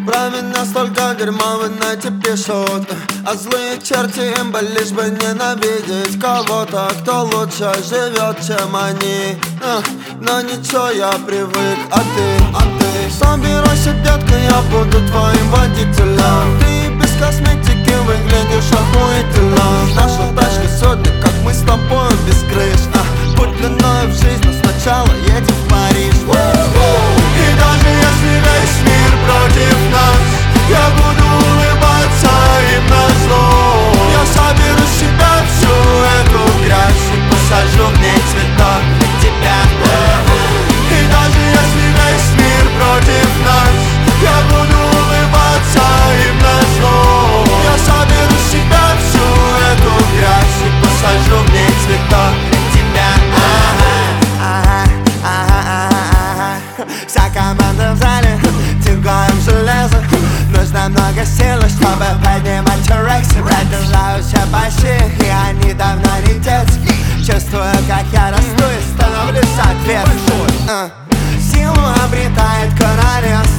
Про меня столько дерьма в инете пишут, а злые черти им бы лишь бы ненавидеть кого-то, кто лучше живет, чем они. Но ничего, я привык, а ты собирайся, детка, я буду твоим водителем. Ты без косметики выглядишь охуительно. Наша тачка сегодня, как мы с тобой без крыш. Путь длиною в жизнь, но сначала едем в Париж. И даже если весь мир против нас, я буду улыбаться им назло. Я соберу с себя всю эту грязь и посажу в ней цветок для тебя. И даже если весь мир против нас, я буду улыбаться им назло. Я соберу с себя всю эту грязь и посажу в ней цветок для тебя. Вся команда в зале, тюгаем железо. Нужно много силы, чтобы поднимать рексы. Продолжаются баши, и они давно не детские. Чувствую, как я расту и становлюсь соответствующим. Силу обретает коронавирус.